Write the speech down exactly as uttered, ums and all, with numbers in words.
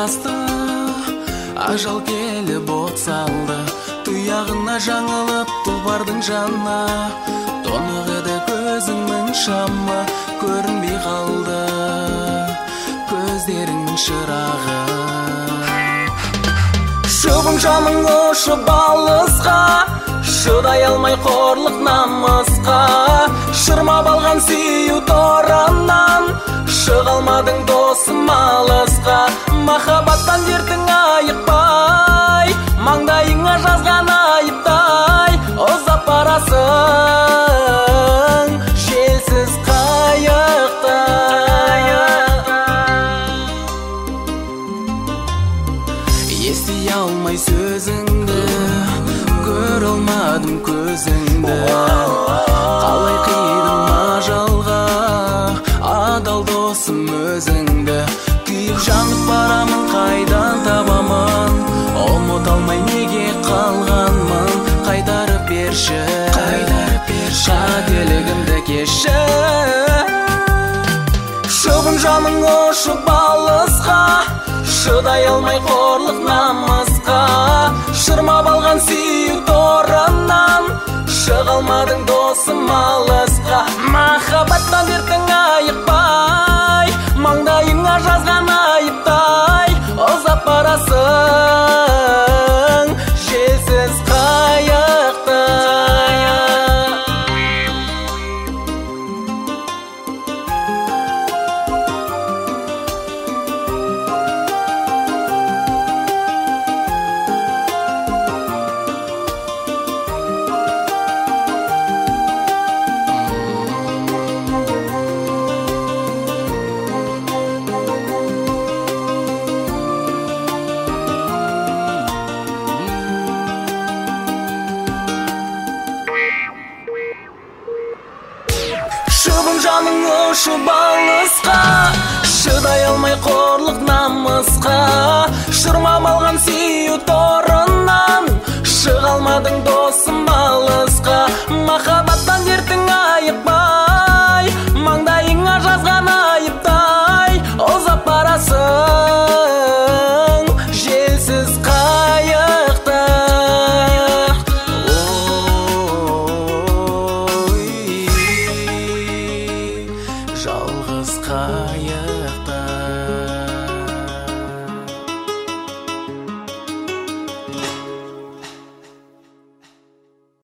басты, ажал келіп от салды. Тұяғына жаңылып тұлпардың жанына, тонығыды көзіңнің шамы, көрінбей қалды көздерің шырағы. Шыбын жаның ұшып алысқа, шыдай алмай қорлық намысқа. Шырмап алған сүйу торынан, шыға алмадың досым алысқа. Махаббаттан дертің айықпай, маңдайыңа жазған айыптай, ұзап барасың желсіз қайықтай. Ести алмай сөзіңді, көре алмадым көзіңді. Қалай қидым ажалға, адал досым өзіңді. Күйіп жанып барамын, қайдан табамын, ұмыта алмай неге қалғанмын. Қайтарып берші, қайтарып берші, қателігімді кешір. Шыбын жаның ұшып алысқа, шыдай алмай қорлық намысқа. Шырмап алған сүйу торынан, шыға алмадың досым алысқа. Махаббаттан дертің айықпай, маңдайыңа жазған айыптай, ұзап барасың желсіз қайықтай. Шыбын жаның ұшып алысқа, шыдай алмай қорлық намысқа. Шырмап алған сүйу торынан, шыға алмадың досым алысқа. Махаббаттан дертің айықпай, маңдайыңа жазған айыптай, ұзап барасың желсіз қайықтай. Жалғыз қайықта.